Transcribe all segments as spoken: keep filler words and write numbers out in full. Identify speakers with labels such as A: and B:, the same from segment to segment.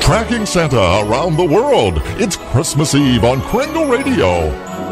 A: Tracking Santa around the world. It's Christmas Eve on Kringle Radio.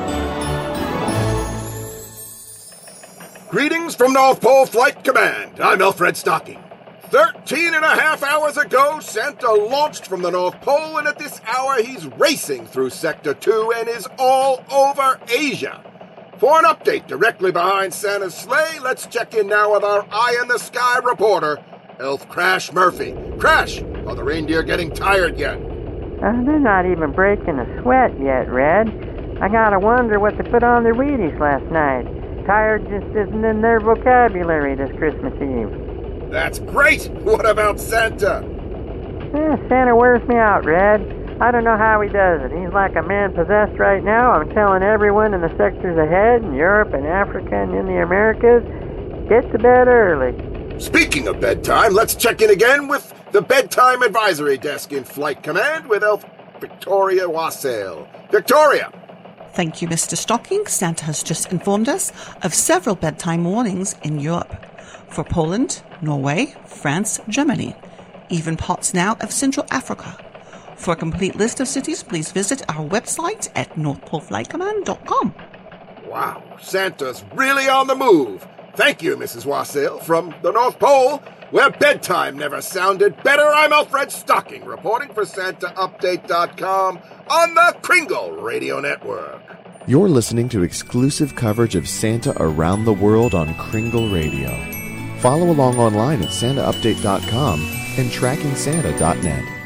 B: Greetings from North Pole Flight Command. I'm Alfred Stocking. Thirteen and a half hours ago, Santa launched from the North Pole, and at this hour he's racing through Sector two and is all over Asia. For an update directly behind Santa's sleigh, let's check in now with our eye-in-the-sky reporter, Elf Crash Murphy. Crash, are the reindeer getting tired yet?
C: Uh, they're not even breaking a sweat yet, Red. I gotta wonder what they put on their Wheaties last night. Tired just isn't in their vocabulary this Christmas Eve.
B: That's great! What about Santa?
C: Eh, Santa wears me out, Red. I don't know how he does it. He's like a man possessed right now. I'm telling everyone in the sectors ahead, in Europe and Africa and in the Americas, get to bed early.
B: Speaking of bedtime, let's check in again with the Bedtime Advisory Desk in Flight Command with Elf Victoria Wassail. Victoria!
D: Thank you, Mister Stocking. Santa has just informed us of several bedtime warnings in Europe. For Poland, Norway, France, Germany. Even parts now of Central Africa. For a complete list of cities, please visit our website at north pole flight command dot com.
B: Wow, Santa's really on the move. Thank you, Missus Wassail, from the North Pole, where bedtime never sounded better. I'm Alfred Stocking, reporting for Santa Update dot com on the Kringle Radio Network.
E: You're listening to exclusive coverage of Santa around the world on Kringle Radio. Follow along online at Santa Update dot com and tracking santa dot net.